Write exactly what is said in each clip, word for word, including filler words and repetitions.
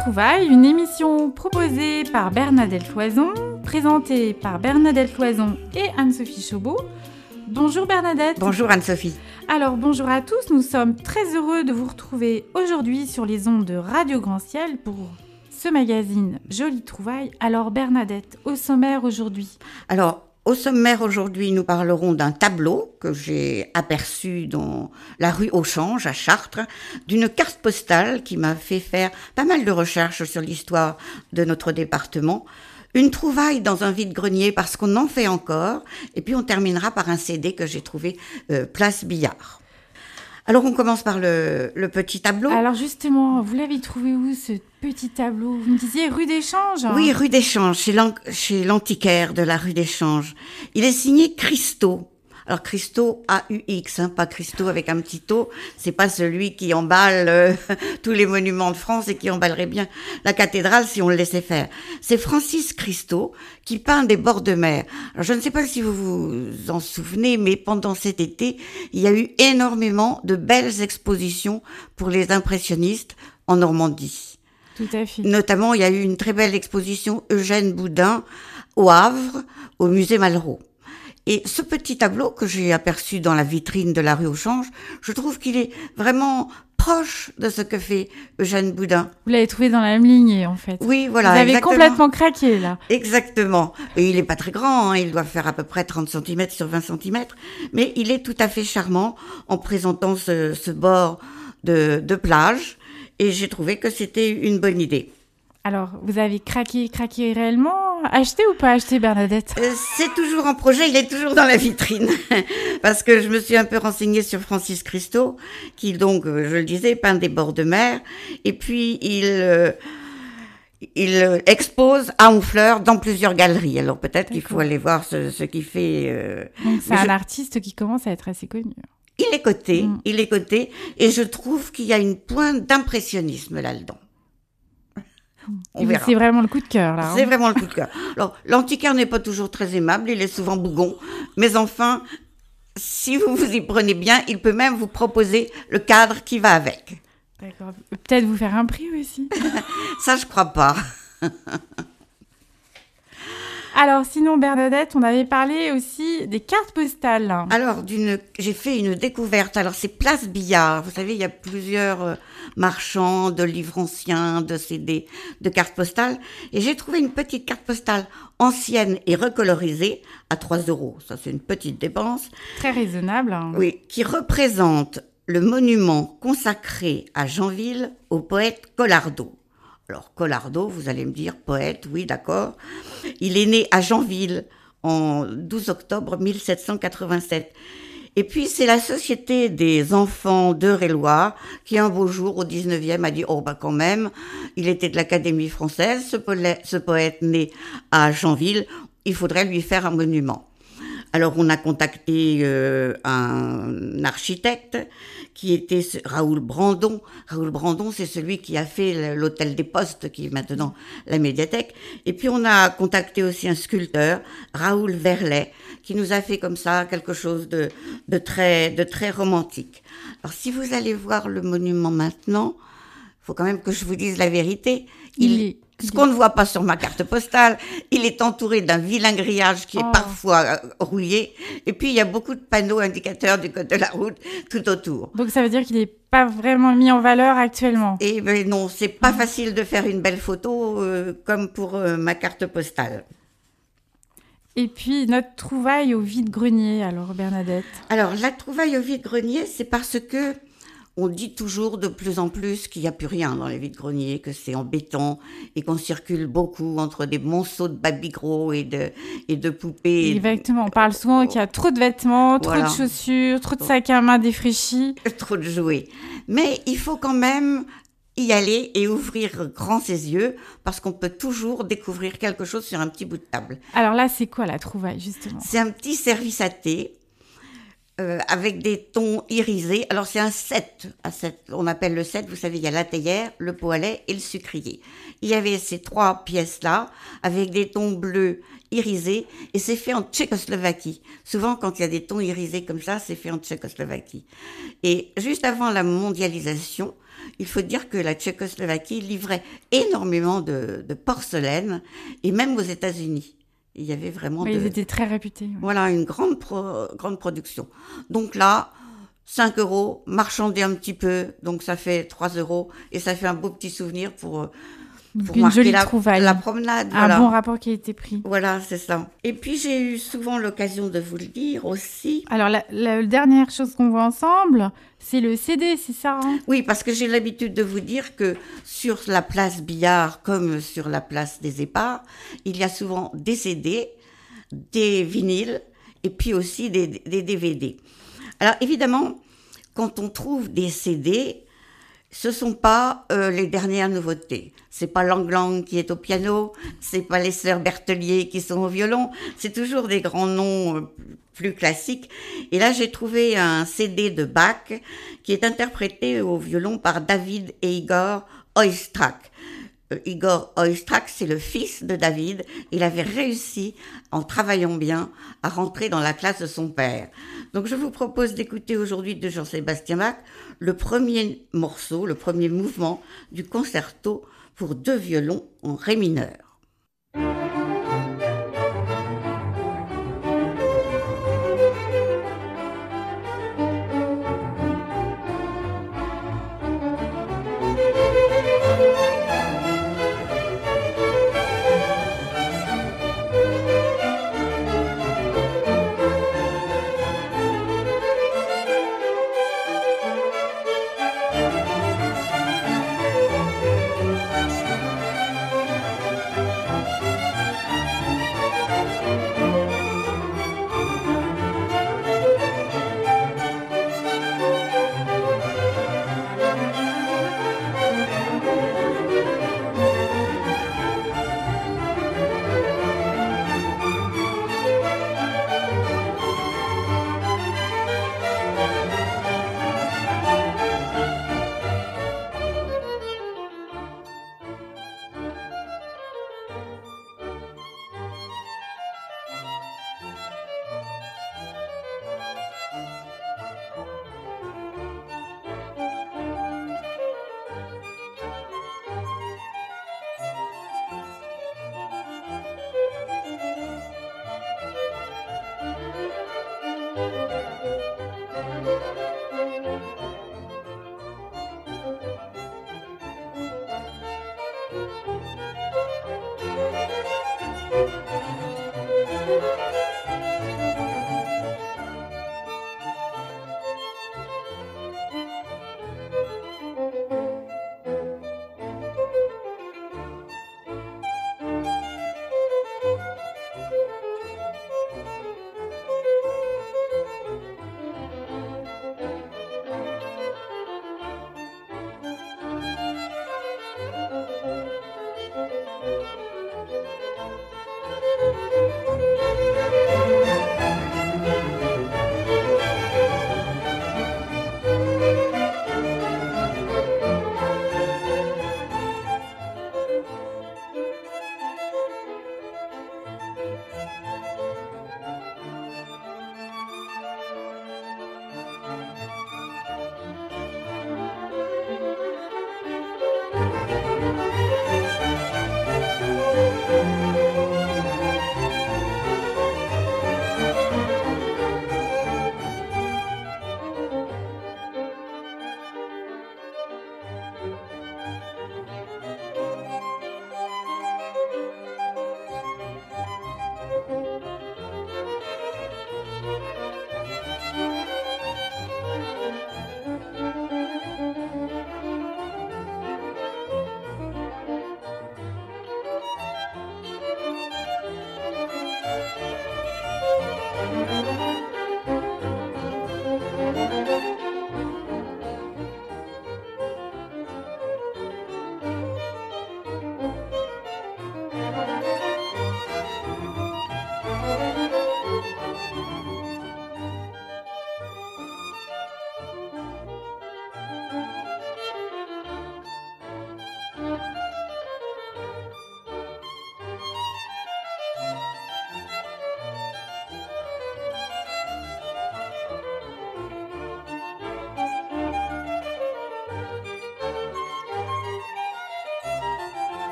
Trouvailles, une émission proposée par Bernadette Loison, présentée par Bernadette Loison et Anne-Sophie Chaubeau. Bonjour Bernadette. Bonjour Anne-Sophie. Alors bonjour à tous, nous sommes très heureux de vous retrouver aujourd'hui sur les ondes de Radio Grand Ciel pour ce magazine Jolies Trouvailles. Alors Bernadette, au sommaire aujourd'hui. Alors au sommaire aujourd'hui, nous parlerons d'un tableau que j'ai aperçu dans la rue Auchange à Chartres, d'une carte postale qui m'a fait faire pas mal de recherches sur l'histoire de notre département. Une trouvaille dans un vide-grenier parce qu'on en fait encore. Et puis on terminera par un C D que j'ai trouvé euh, place Billard. Alors on commence par le, le petit tableau. Alors justement, vous l'avez trouvé où ce petit tableau ? Vous me disiez rue d'Échange ? Oui, rue d'Échange, chez, l'an- chez l'antiquaire de la rue d'Échange. Il est signé Christo. Alors Christo A U X, hein, pas Christo avec un petit O. C'est pas celui qui emballe euh, tous les monuments de France et qui emballerait bien la cathédrale si on le laissait faire. C'est Francis Christo qui peint des bords de mer. Alors je ne sais pas si vous vous en souvenez, mais pendant cet été, il y a eu énormément de belles expositions pour les impressionnistes en Normandie. Tout à fait. Notamment, il y a eu une très belle exposition Eugène Boudin au Havre, au musée Malraux. Et ce petit tableau que j'ai aperçu dans la vitrine de la rue Auchange, je trouve qu'il est vraiment proche de ce que fait Eugène Boudin. Vous l'avez trouvé dans la même lignée, en fait. Oui, voilà. Vous avez exactement. complètement craqué, là. Exactement. Et il est pas très grand, hein, il doit faire à peu près trente centimètres sur vingt centimètres, mais il est tout à fait charmant en présentant ce, ce bord de, de plage, et j'ai trouvé que c'était une bonne idée. Alors, vous avez craqué, craqué réellement ? Acheté ou pas acheté, Bernadette ? Euh, c'est toujours en projet, il est toujours dans la vitrine. Parce que je me suis un peu renseignée sur Francis Christo, qui donc, euh, je le disais, peint des bords de mer. Et puis, il, euh, il euh, expose à Honfleur dans plusieurs galeries. Alors peut-être qu'il faut D'accord. aller voir ce, ce qu'il fait. Euh, Donc, c'est mais un je- artiste qui commence à être assez connu. Il est coté, Mm. il est coté. Et je trouve qu'il y a une pointe d'impressionnisme là-dedans. On Et verra. c'est vraiment le coup de cœur, là. hein. C'est vraiment le coup de cœur. Alors, l'antiquaire n'est pas toujours très aimable, il est souvent bougon, mais enfin, si vous vous y prenez bien, il peut même vous proposer le cadre qui va avec. D'accord. Peut-être vous faire un prix aussi. Ça, je crois pas. Alors, sinon, Bernadette, on avait parlé aussi des cartes postales. Alors, d'une, j'ai fait une découverte. Alors, c'est Place Billard. Vous savez, il y a plusieurs euh, marchands de livres anciens, de C D, de cartes postales. Et j'ai trouvé une petite carte postale ancienne et recolorisée à trois euros. Ça, c'est une petite dépense. Très raisonnable. hein. Oui, qui représente le monument consacré à Jeanville au poète Collardeau. Alors, Collardeau, vous allez me dire, poète, oui, d'accord. Il est né à Jeanville en douze octobre mille sept cent quatre-vingt-sept. Et puis, c'est la Société des enfants d'Eure-et-Loir qui, un beau jour, au dix-neuvième, a dit « Oh, bah quand même, il était de l'Académie française, ce, poète, ce poète né à Jeanville, il faudrait lui faire un monument. » Alors, on a contacté euh, un architecte qui était ce- Raoul Brandon. Raoul Brandon, c'est celui qui a fait l'hôtel des Postes, qui est maintenant la médiathèque. Et puis, on a contacté aussi un sculpteur, Raoul Verlet, qui nous a fait comme ça quelque chose de, de très, de très romantique. Alors, si vous allez voir le monument maintenant, il faut quand même que je vous dise la vérité. Il, Il est- ce il qu'on ne voit pas sur ma carte postale, il est entouré d'un vilain grillage qui est Oh. parfois euh, rouillé. Et puis, il y a beaucoup de panneaux indicateurs du code de la route tout autour. Donc, ça veut dire qu'il n'est pas vraiment mis en valeur actuellement. Et ben non, c'est pas facile de faire une belle photo euh, comme pour euh, ma carte postale. Et puis, notre trouvaille au vide-grenier, alors, Bernadette. Alors, la trouvaille au vide-grenier, c'est parce que on dit toujours de plus en plus qu'il n'y a plus rien dans les vides-greniers, que c'est embêtant et qu'on circule beaucoup entre des monceaux de babigros et de, et de poupées. et- Exactement. On parle souvent qu'il y a trop de vêtements, trop Voilà. de chaussures, trop de sacs à main défraîchis. Trop de jouets. Mais il faut quand même y aller et ouvrir grand ses yeux parce qu'on peut toujours découvrir quelque chose sur un petit bout de table. Alors là, c'est quoi la trouvaille, justement ? C'est un petit service à thé euh, avec des tons irisés. Alors c'est un set, un set, on appelle le set, vous savez, il y a la théière, le pot à lait et le sucrier. Il y avait ces trois pièces-là, avec des tons bleus irisés, et c'est fait en Tchécoslovaquie. Souvent, quand il y a des tons irisés comme ça, c'est fait en Tchécoslovaquie. Et juste avant la mondialisation, il faut dire que la Tchécoslovaquie livrait énormément de, de porcelaine, et même aux États-Unis. Il y avait vraiment... Oui, de... ils étaient très réputés. Ouais. Voilà, une grande, pro... grande production. Donc là, cinq euros, marchander un petit peu, donc ça fait trois euros, et ça fait un beau petit souvenir pour... Donc pour une marquer jolie la, trouvaille. la promenade. Un Voilà. bon rapport qui a été pris. Voilà, c'est ça. Et puis j'ai eu souvent l'occasion de vous le dire aussi. Alors la, la dernière chose qu'on voit ensemble, c'est le C D, c'est ça hein? Oui, parce que j'ai l'habitude de vous dire que sur la place Billard, comme sur la place des Éparts, il y a souvent des C D, des vinyles et puis aussi des, des D V D. Alors évidemment, quand on trouve des C D, ce sont pas euh, les dernières nouveautés. C'est pas Lang Lang qui est au piano, c'est pas les sœurs Berthelier qui sont au violon, c'est toujours des grands noms euh, plus classiques. Et là, j'ai trouvé un C D de Bach qui est interprété au violon par David et Igor Oistrakh. Euh, Igor Oistrakh, c'est le fils de David. Il avait réussi, en travaillant bien, à rentrer dans la classe de son père. Donc je vous propose d'écouter aujourd'hui de Jean-Sébastien Bach le premier morceau, le premier mouvement du concerto pour deux violons en ré mineur.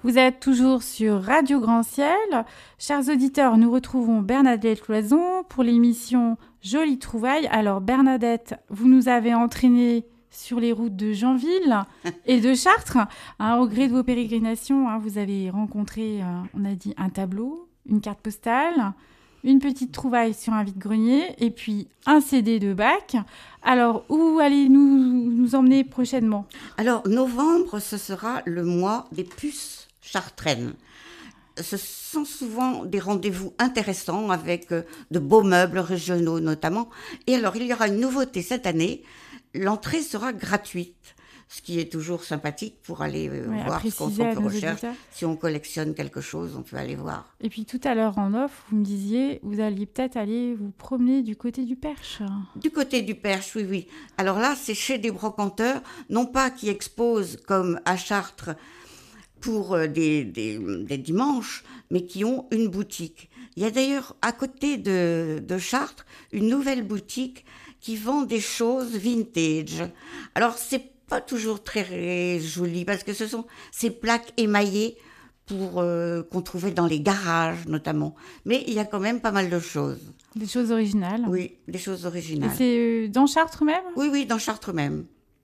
Vous êtes toujours sur Radio Grand Ciel. Chers auditeurs, nous retrouvons Bernadette Loison pour l'émission Jolie Trouvaille. Alors Bernadette, vous nous avez entraînés sur les routes de Janville et de Chartres. Hein, au gré de vos pérégrinations, hein, vous avez rencontré, euh, on a dit, un tableau, une carte postale, une petite trouvaille sur un vide-grenier et puis un C D de Bach. Alors, où allez-nous nous emmener prochainement ? Alors, novembre, ce sera le mois des puces chartraines. Ce sont souvent des rendez-vous intéressants avec de beaux meubles régionaux notamment. Et alors, il y aura une nouveauté cette année. L'entrée sera gratuite, ce qui est toujours sympathique pour aller euh, ouais, voir ce qu'on peut rechercher. Si on collectionne quelque chose, on peut aller voir. Et puis tout à l'heure en off, vous me disiez, vous alliez peut-être aller vous promener du côté du Perche. Du côté du Perche, oui, oui. Alors là, c'est chez des brocanteurs, non pas qui exposent comme à Chartres pour euh, des, des, des dimanches, mais qui ont une boutique. Il y a d'ailleurs à côté de, de Chartres une nouvelle boutique qui vend des choses vintage. Alors, c'est pas toujours très joli parce que ce sont ces plaques émaillées pour, euh, qu'on trouvait dans les garages, notamment. Mais il y a quand même pas mal de choses. Des choses originales. Oui, des choses originales. Et c'est dans Chartres même ? Oui, oui, dans Chartres même.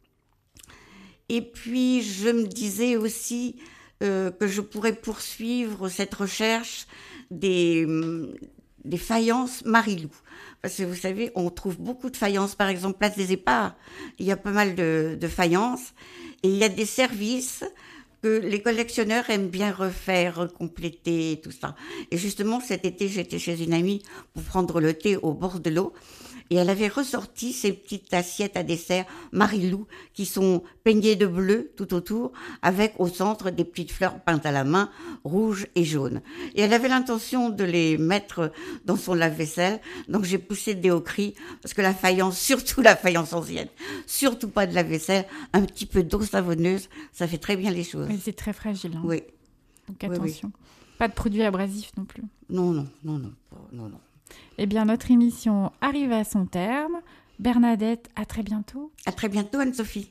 Et puis, je me disais aussi euh, que je pourrais poursuivre cette recherche des, des faïences Marilou. Parce que vous savez, on trouve beaucoup de faïences, par exemple, place des Éparts. Il y a pas mal de, de faïences. Et il y a des services que les collectionneurs aiment bien refaire, compléter, tout ça. Et justement, cet été, j'étais chez une amie pour prendre le thé au bord de l'eau. Et elle avait ressorti ces petites assiettes à dessert Marilou qui sont peignées de bleu tout autour, avec au centre des petites fleurs peintes à la main, rouges et jaunes. Et elle avait l'intention de les mettre dans son lave-vaisselle, donc j'ai poussé des hauts cris, parce que la faïence, surtout la faïence ancienne, surtout pas de lave-vaisselle, un petit peu d'eau savonneuse, ça fait très bien les choses. Mais c'est très fragile. Hein. Oui. Donc attention. Oui, oui. Pas de produits abrasifs non plus. Non, non, non, non, non, non. Eh bien, notre émission arrive à son terme. Bernadette, à très bientôt. À très bientôt, Anne-Sophie.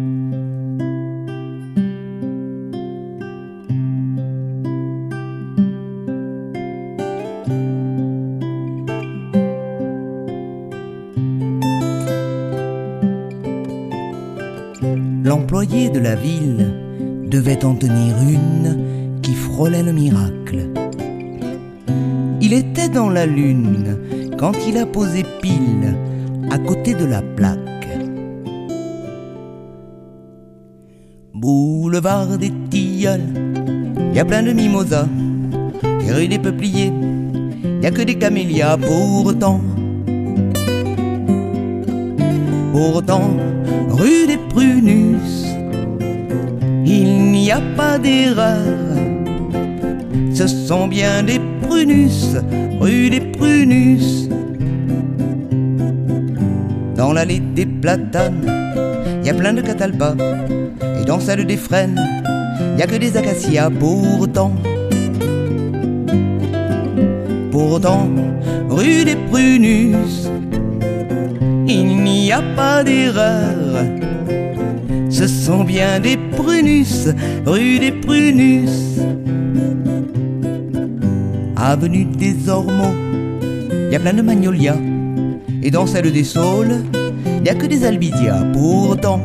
L'employé de la ville devait en tenir une qui frôlait le miracle. Il était dans la lune quand il a posé pile à côté de la plaque. Boulevard des Tilleuls, y a plein de mimosas. Et rue des Peupliers, y a que des camélias. Pourtant, pourtant, rue des Prunus, il n'y a pas d'erreur. Ce sont bien des Prunus, rue des Prunus. Dans l'allée des Platanes, y a plein de catalpas. Et dans celle des Frênes, y a que des acacias. Pourtant, pourtant, rue des Prunus, il n'y a pas d'erreur. Ce sont bien des Prunus, rue des Prunus. Avenue des Ormeaux, y a plein de magnolias. Et dans celle des Saules, y a que des albidias. Pourtant,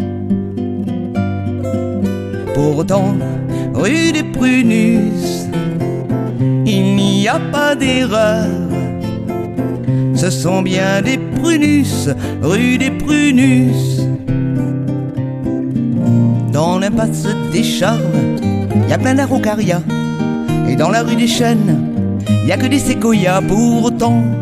pourtant, rue des Prunus, il n'y a pas d'erreur. Ce sont bien des Prunus, rue des Prunus. Dans l'impasse des Charmes, y a plein d'araucarias. Et dans la rue des Chênes, y a que des séquoias. Pourtant,